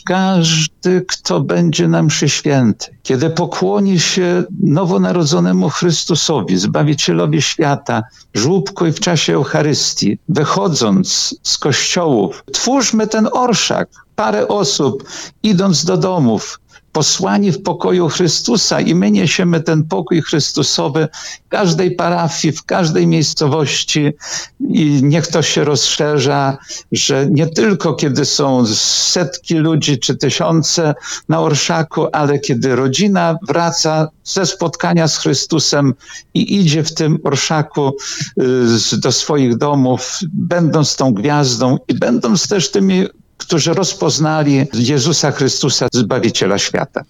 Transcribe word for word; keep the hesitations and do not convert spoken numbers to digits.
Każdy, kto będzie na mszy świętej, kiedy pokłoni się nowonarodzonemu Chrystusowi, Zbawicielowi świata, żłóbku i w czasie Eucharystii, wychodząc z kościołów, twórzmy ten orszak. Parę osób, idąc do domów, posłani w pokoju Chrystusa i my niesiemy ten pokój Chrystusowy w każdej parafii, w każdej miejscowości i niech to się rozszerza, że nie tylko kiedy są setki ludzi czy tysiące na orszaku, ale kiedy rodzina wraca ze spotkania z Chrystusem i idzie w tym orszaku do swoich domów, będąc tą gwiazdą i będąc też tymi, którzy rozpoznali Jezusa Chrystusa, Zbawiciela świata.